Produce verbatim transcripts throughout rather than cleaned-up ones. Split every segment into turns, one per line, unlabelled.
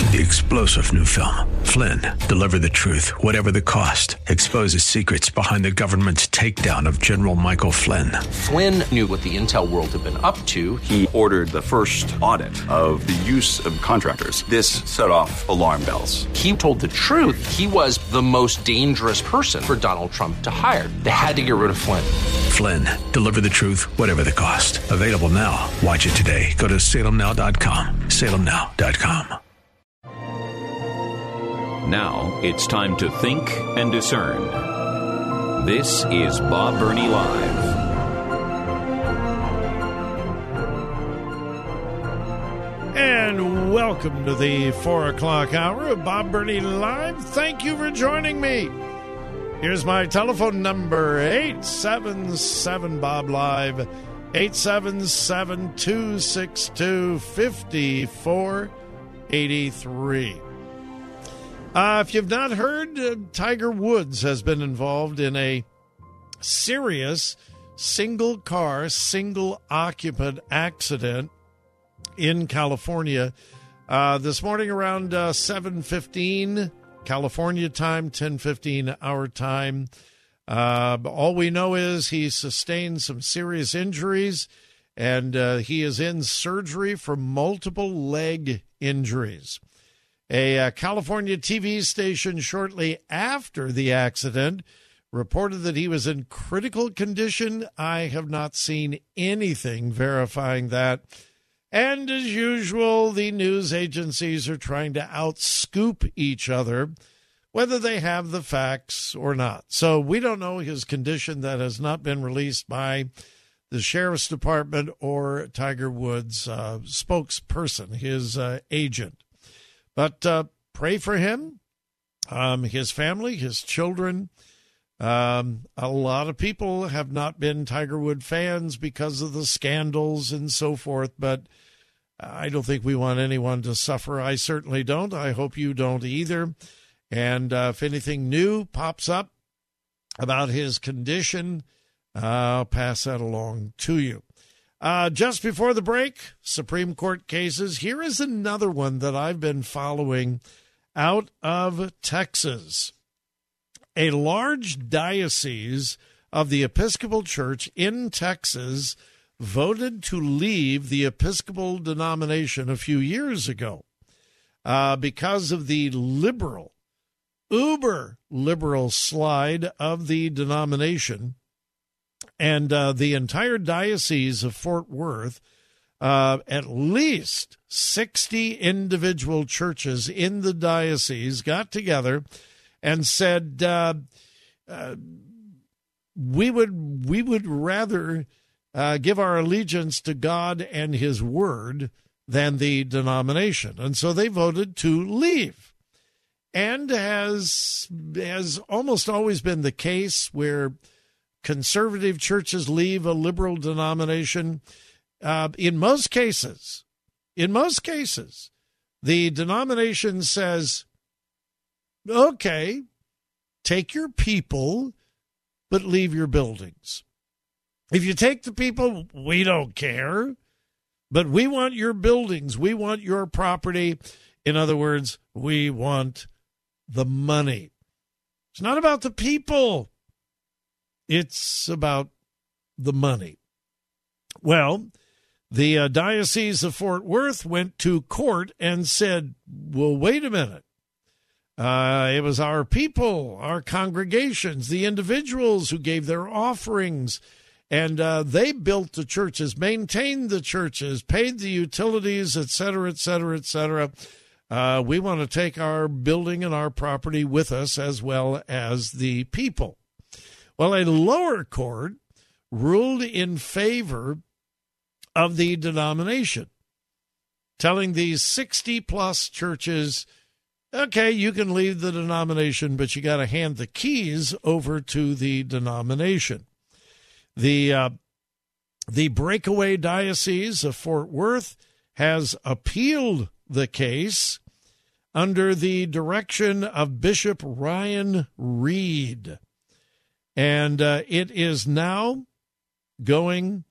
The explosive new film, Flynn, deliver the truth, whatever the cost, exposes secrets behind the government's takedown of General Michael Flynn.
Flynn knew what the intel world had been up to.
He ordered the first audit of the use of contractors. This set off alarm bells.
He told the truth. He was the most dangerous person for Donald Trump to hire. They had to get rid of Flynn.
Flynn, deliver the truth, whatever the cost. Available now. Watch it today. Go to salem now dot com. salem now dot com.
Now it's time to think and discern. This is Bob Burney Live.
And welcome to the four o'clock hour of Bob Burney Live. Thank you for joining me. Here's my telephone number, eight seven seven, Bob Live, eight seven seven, two six two, five four eight three. Uh, if you've not heard, uh, Tiger Woods has been involved in a serious single-car, single-occupant accident in California. Uh, this morning around uh, seven fifteen California time, ten fifteen our time. Uh, all we know is he sustained some serious injuries, and uh, he is in surgery for multiple leg injuries. A uh, California T V station shortly after the accident reported that he was in critical condition. I have not seen anything verifying that. And as usual, the news agencies are trying to outscoop each other, whether they have the facts or not. So we don't know his condition. That has not been released by the Sheriff's Department or Tiger Woods' uh, spokesperson, his uh, agent. But uh, pray for him, um, his family, his children. Um, a lot of people have not been Tiger Woods fans because of the scandals and so forth, but I don't think we want anyone to suffer. I certainly don't. I hope you don't either. And uh, if anything new pops up about his condition, uh, I'll pass that along to you. Uh, just before the break, Supreme Court cases. Here is another one that I've been following out of Texas. A large diocese of the Episcopal Church in Texas voted to leave the Episcopal denomination a few years ago uh, because of the liberal, uber liberal slide of the denomination. And uh, the entire diocese of Fort Worth, uh, at least sixty individual churches in the diocese got together and said, uh, uh, we would we would rather uh, give our allegiance to God and his word than the denomination. And so they voted to leave. And as has almost always been the case where conservative churches leave a liberal denomination, uh, in most cases, in most cases, the denomination says, okay, take your people, but leave your buildings. If you take the people, we don't care, but we want your buildings. We want your property. In other words, we want the money. It's not about the people. It's about the money. Well, the uh, Diocese of Fort Worth went to court and said, well, wait a minute. Uh, it was our people, our congregations, the individuals who gave their offerings, and uh, they built the churches, maintained the churches, paid the utilities, et cetera, et cetera, et cetera. Uh, we want to take our building and our property with us as well as the people. Well, a lower court ruled in favor of the denomination, telling these sixty-plus churches, okay, you can leave the denomination, but you got to hand the keys over to the denomination. The uh, the breakaway diocese of Fort Worth has appealed the case under the direction of Bishop Ryan Reed. And uh, it is now going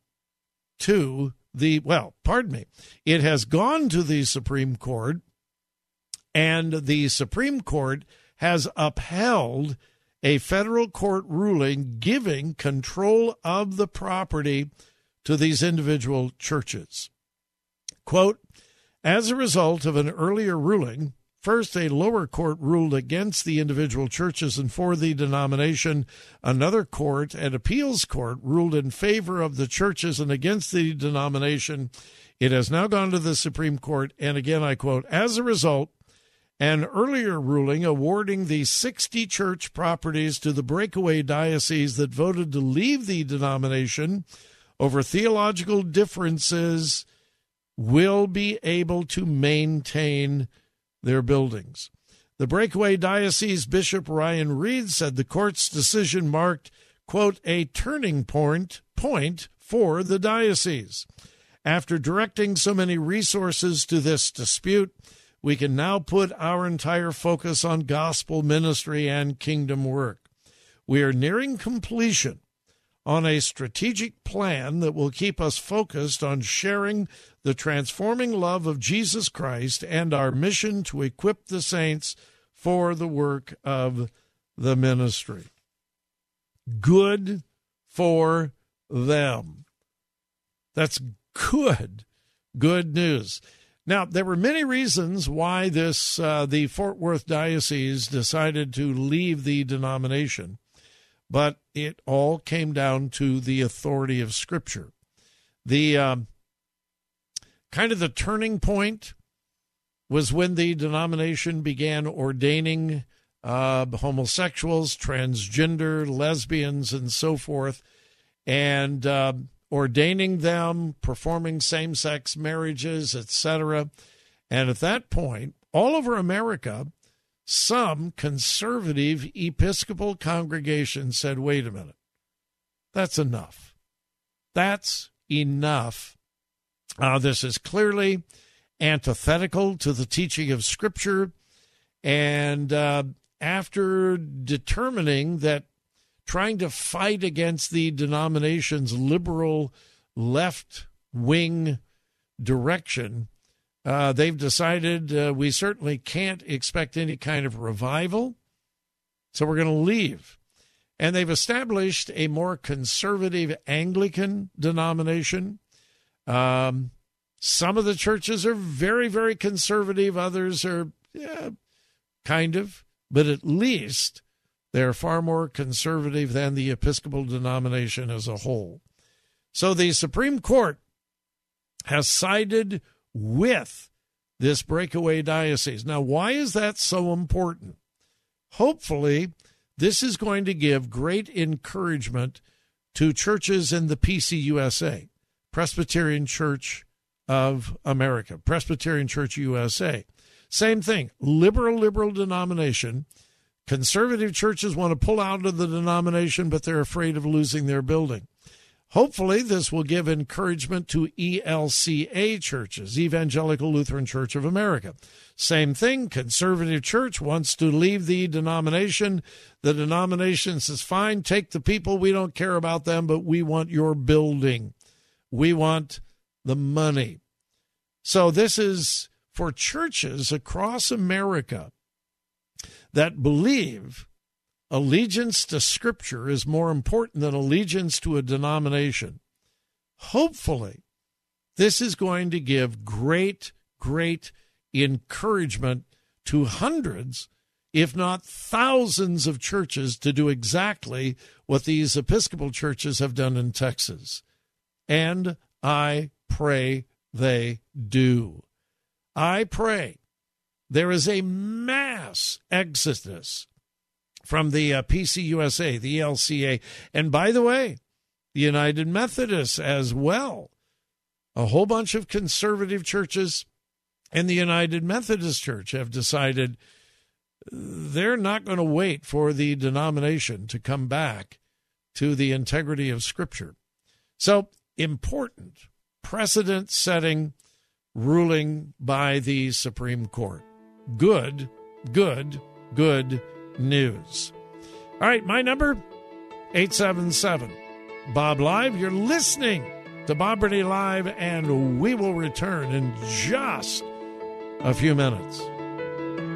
to the, well, pardon me, it has gone to the Supreme Court, And the Supreme Court has upheld a federal court ruling giving control of the property to these individual churches. Quote, as a result of an earlier ruling, first, a lower court ruled against the individual churches and for the denomination. Another court, an appeals court, ruled in favor of the churches and against the denomination. It has now gone to the Supreme Court, and again I quote, as a result, an earlier ruling awarding the sixty church properties to the breakaway diocese that voted to leave the denomination over theological differences will be able to maintain their buildings. The breakaway diocese Bishop Ryan Reed said the court's decision marked, quote, a turning point, point for the diocese. After directing so many resources to this dispute, we can now put our entire focus on gospel ministry and kingdom work. We are nearing completion on a strategic plan that will keep us focused on sharing the transforming love of Jesus Christ and our mission to equip the saints for the work of the ministry. Good for them. That's good, good news. Now, there were many reasons why this uh, the Fort Worth Diocese decided to leave the denomination, but it all came down to the authority of Scripture. The um, kind of the turning point was when the denomination began ordaining uh, homosexuals, transgender, lesbians, and so forth, and uh, ordaining them, performing same-sex marriages, et cetera. And at that point, all over America, some conservative Episcopal congregations said, wait a minute, that's enough. That's enough. Uh, this is clearly antithetical to the teaching of Scripture. And uh, after determining that trying to fight against the denomination's liberal left-wing direction, uh, they've decided uh, we certainly can't expect any kind of revival, so we're going to leave. And they've established a more conservative Anglican denomination. Um, some of the churches are very, very conservative. Others are, yeah, kind of, but at least they're far more conservative than the Episcopal denomination as a whole. So the Supreme Court has sided with this breakaway diocese. Now, why is that so important? Hopefully, this is going to give great encouragement to churches in the P C U S A, Presbyterian Church of America, Presbyterian Church U S A. Same thing, liberal, liberal denomination. Conservative churches want to pull out of the denomination, but they're afraid of losing their building. Hopefully, this will give encouragement to E L C A churches, Evangelical Lutheran Church of America. Same thing, conservative church wants to leave the denomination. The denomination says, fine, take the people. We don't care about them, but we want your building. We want the money. So this is for churches across America that believe allegiance to Scripture is more important than allegiance to a denomination. Hopefully, this is going to give great, great encouragement to hundreds, if not thousands of churches to do exactly what these Episcopal churches have done in Texas. And I pray they do. I pray there is a mass exodus from the uh, P C U S A, the E L C A, and by the way, the United Methodists as well. A whole bunch of conservative churches and the United Methodist Church have decided they're not going to wait for the denomination to come back to the integrity of Scripture. So, important precedent-setting ruling by the Supreme Court. Good, good, good news. All right, my number, eight seven seven, Bob Live. You're listening to Bob Burney Live, and we will return in just a few minutes.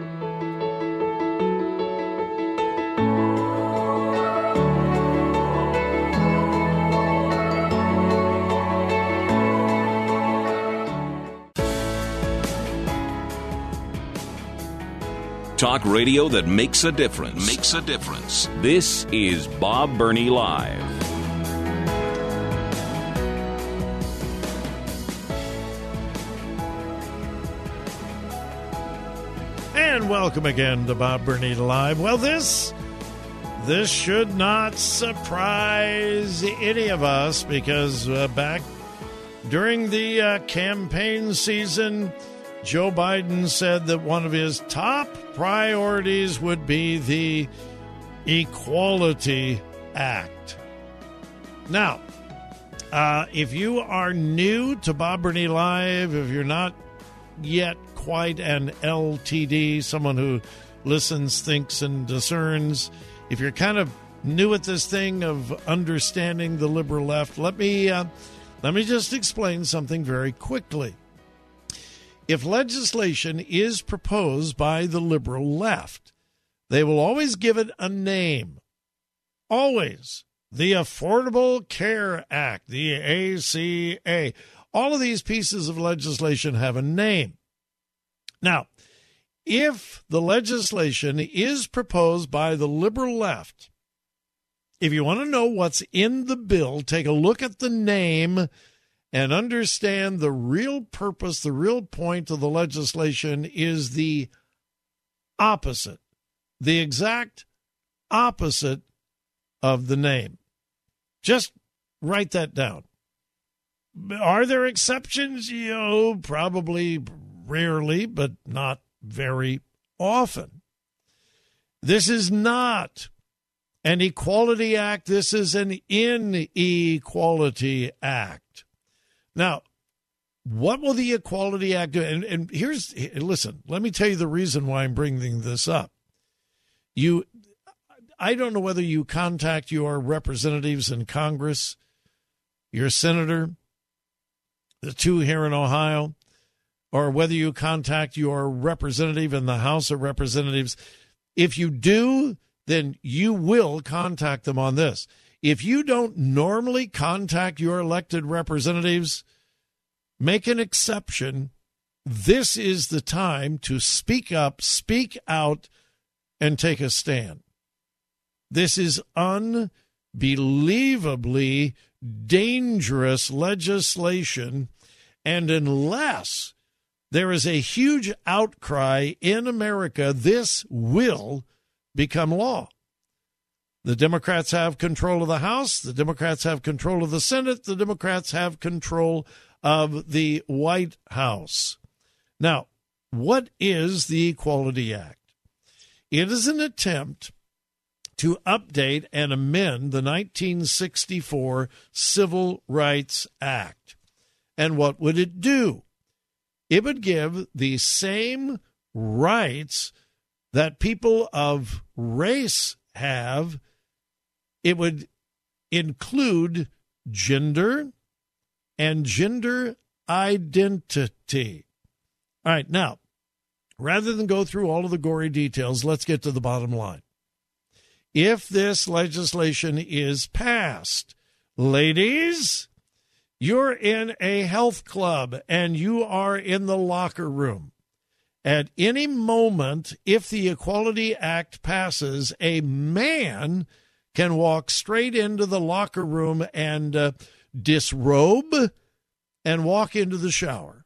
Talk radio that makes a difference. Makes a difference. This is Bob Burney Live.
And welcome again to Bob Burney Live. Well, this this should not surprise any of us because uh, back during the uh, campaign season, Joe Biden said that one of his top priorities would be the Equality Act. Now, uh, if you are new to Bob Burney Live, if you're not yet quite an L T D, someone who listens, thinks, and discerns, if you're kind of new at this thing of understanding the liberal left, let me uh, let me just explain something very quickly. If legislation is proposed by the liberal left, they will always give it a name. Always. The Affordable Care Act, the A C A. All of these pieces of legislation have a name. Now, if the legislation is proposed by the liberal left, if you want to know what's in the bill, take a look at the name and understand the real purpose, the real point of the legislation is the opposite, the exact opposite of the name. Just write that down. Are there exceptions? You know, probably rarely, but not very often. This is not an Equality Act. This is an Inequality Act. Now, what will the Equality Act do? And, and here's, listen, let me tell you the reason why I'm bringing this up. You, I don't know whether you contact your representatives in Congress, your senator, the two here in Ohio, or whether you contact your representative in the House of Representatives. If you do, then you will contact them on this. If you don't normally contact your elected representatives, make an exception. This is the time to speak up, speak out, and take a stand. This is unbelievably dangerous legislation, and unless there is a huge outcry in America, this will become law. The Democrats have control of the House. The Democrats have control of the Senate. The Democrats have control of the White House. Now, what is the Equality Act? It is an attempt to update and amend the nineteen sixty-four Civil Rights Act. And what would it do? It would give the same rights that people of race have. It would include gender and gender identity. All right, now, rather than go through all of the gory details, let's get to the bottom line. If this legislation is passed, ladies, you're in a health club and you are in the locker room. At any moment, if the Equality Act passes, a man can walk straight into the locker room and uh, disrobe and walk into the shower.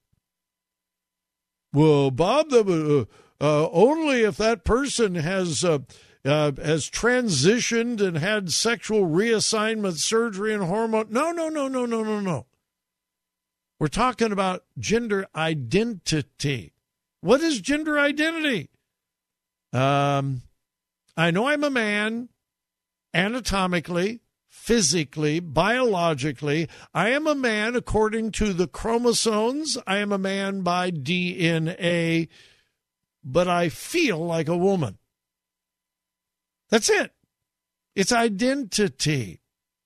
Well, Bob, uh, uh, only if that person has uh, uh, has transitioned and had sexual reassignment surgery and hormone. No, no, no, no, no, no, no. We're talking about gender identity. What is gender identity? Um, I know I'm a man anatomically, physically, biologically. I am a man according to the chromosomes. I am a man by D N A, but I feel like a woman. That's it. It's identity.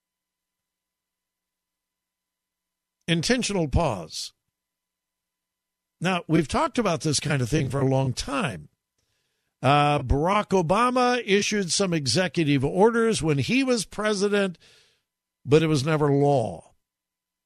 Intentional pause. Now, we've talked about this kind of thing for a long time. Uh, Barack Obama issued some executive orders when he was president, but it was never law.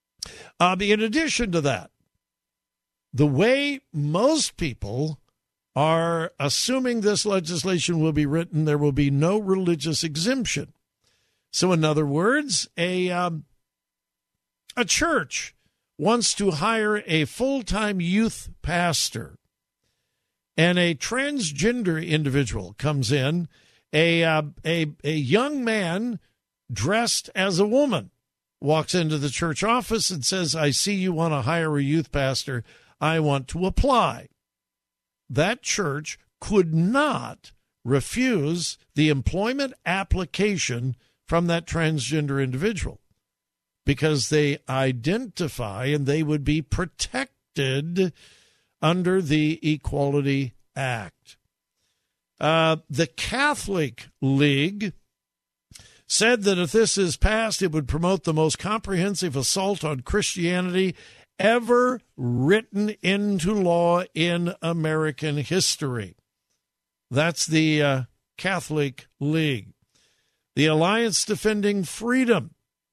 Uh, in addition to that, the way most people are assuming this legislation will be written, there will be no religious exemption. So in other words, a um, a church wants to hire a full-time youth pastor, and a transgender individual comes in, a uh, a a young man dressed as a woman walks into the church office and says, I see you want to hire a youth pastor. I want to apply. That church could not refuse the employment application from that transgender individual because they identify and they would be protected under the Equality Act. Uh, the Catholic League said that if this is passed, it would promote the most comprehensive assault on Christianity ever written into law in American history. That's the uh, Catholic League. The Alliance Defending Freedom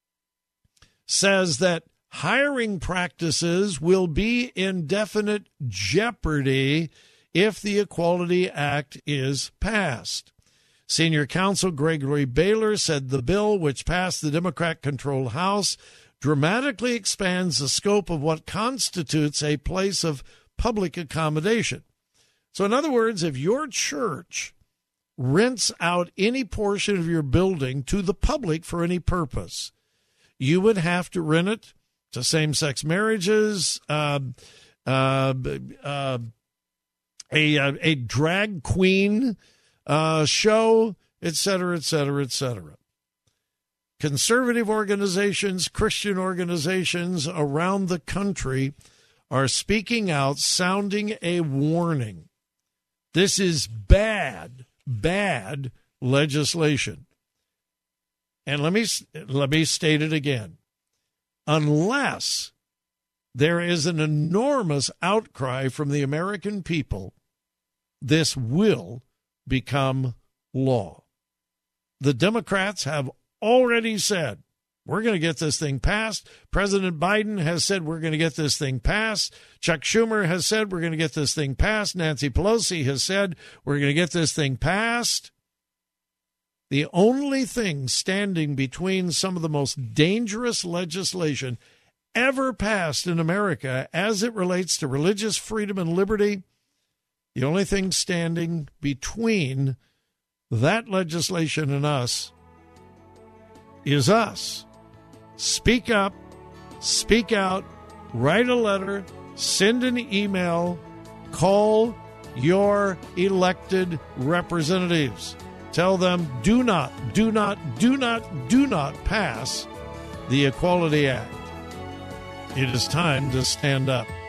says that hiring practices will be in definite jeopardy if the Equality Act is passed. Senior counsel Gregory Baylor said the bill, which passed the Democrat-controlled House, dramatically expands the scope of what constitutes a place of public accommodation. So in other words, if your church rents out any portion of your building to the public for any purpose, you would have to rent it to same-sex marriages, uh, uh, uh, a, a drag queen uh, show, et cetera, et cetera, et cetera. Conservative organizations, Christian organizations around the country are speaking out, sounding a warning. This is bad, bad legislation. And let me let me state it again. Unless there is an enormous outcry from the American people, this will become law. The Democrats have already said, we're going to get this thing passed. President Biden has said we're going to get this thing passed. Chuck Schumer has said we're going to get this thing passed. Nancy Pelosi has said we're going to get this thing passed. The only thing standing between some of the most dangerous legislation ever passed in America as it relates to religious freedom and liberty, the only thing standing between that legislation and us is us. Speak up, speak out, write a letter, send an email, call your elected representatives. Tell them, do not, do not, do not, do not pass the Equality Act. It is time to stand up.